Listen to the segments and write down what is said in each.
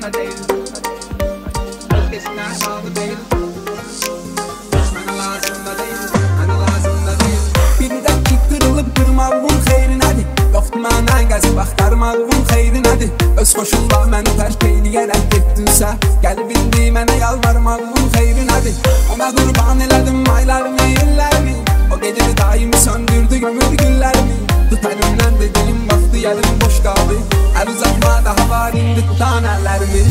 da değil. Özgesinden sağlı değil. Bana lazım da değil, bana lazım da değil. Birdən ki qırılıb qırmağın xeyrinədir. Yoxdur mənə qəzib axtarmağın xeyrinədir. Öz xoşunla məni tərk eyləyərək getdinsə, gəlib indi mənə yalvarmağın xeyrinədir. Ona qurban elədim aylarımı, illərimi. O gecəni daimi söndürdü ömür günlərimi. Tut əlimdən dediyim vaxtı yerim boş qaldı. Əl uzatma daha var indi tutan əllərimi.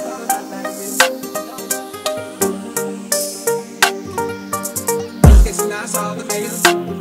Özgesinden sağlı değil.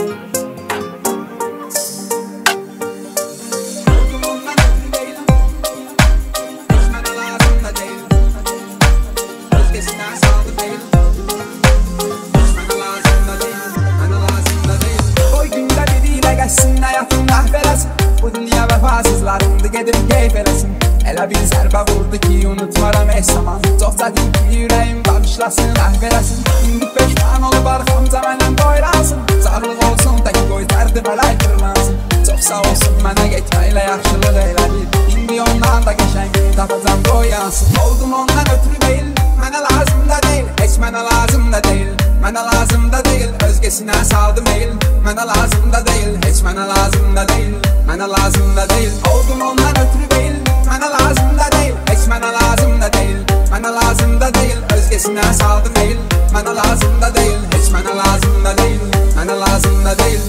Bu dünya vəfasızlarındır, gedir keyf eləsin. Elə bir zərbə vurdu ki, unutmaram heç zaman. Çox çətin ki, ürəyim bağışlasın, əhv eləsin. İndi peşman olub arxamca mənəm qoyransın. Sağlıq olsun, tək qoy dərdi mələk qırlansın. Çox sağ olsun, mənə getməklə yaxşılıq elədi. İndi ondan da qəşəngini tapacam, qoyansın. Oldum ondan ötürü deyil, mənə lazım da deyil. Heç mənə lazım da deyil, mənə lazım da deyil. Özgesinə saldım eyl, mənə lazım da deyil. Heç mənə lazım da deyil, mənə lazım da deyil. Oldum ondan ötürü deyil, mənə lazım da deyil. Heç mənə lazım da deyil, mənə lazım da deyil. Özgesinə saldım eyl, mənə lazım da deyil. Heç mənə lazım da deyil, mənə lazım da deyil.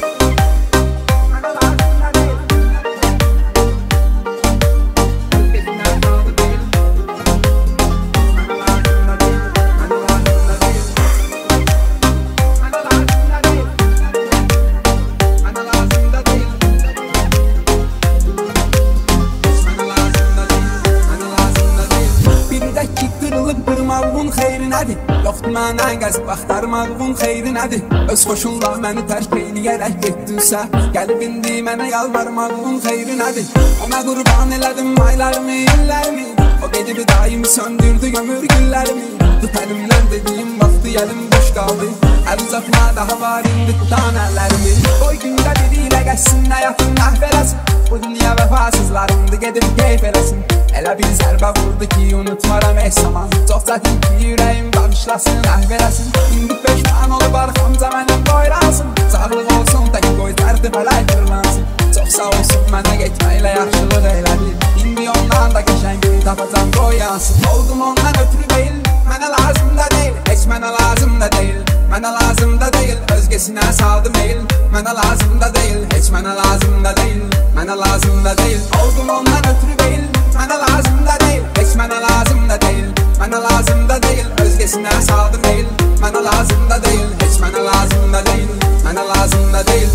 Qırmağın xeyrinədir. Yoxdur mənə qəzib axtarmağın xeyrinədir. Öz xoşunla məni tərk eyləyərək getdinsə, gəlib indi mənə yalvarmağın xeyrinədir. Ona qurban elədim aylarımı, illərimi. O gecəni daimi söndürdü ömür günlərimi. Tut əlimdən dediyim vaxtı yerim boş qaldı. Əl uzatma daha var indi tutan əllərimi. Qoy gündə biri ilə qəssin, həyatın əhv eləsin. Bu dünya vəfasızlarındır, gedib keyf eləsin. Elə bir zərbə vurdu ki, unutmaram heç zaman. Çox çətin ki, ürəyim bağışlasın, əhv eləsin. İndi peşman olub arxamca mənəm qoyransın. Sağlıq olsun, tək qoy dərdi mələk qırlansın. Çox sağ olsun, mənə getməklə yaxşılıq elədi. İndi ondan da qəşəngini tapacam, qoyansın. Oldum ondan ötürü deyil, mənə lazım da deyil. Heç mənə lazım da deyil, mənə lazım da deyil. Özgesinə saldım eyl, mənə lazım da deyil. Heç mənə lazım da deyil, mənə lazım da deyil. Oldum ondan ötürü deyil, mənə lazım da deyil. Heç mənə lazım da deyil, mənə lazım da deyil. Özgesinə saldım eyl, mənə lazım da deyil. Heç mənə lazım da deyil, mənə lazım da deyil.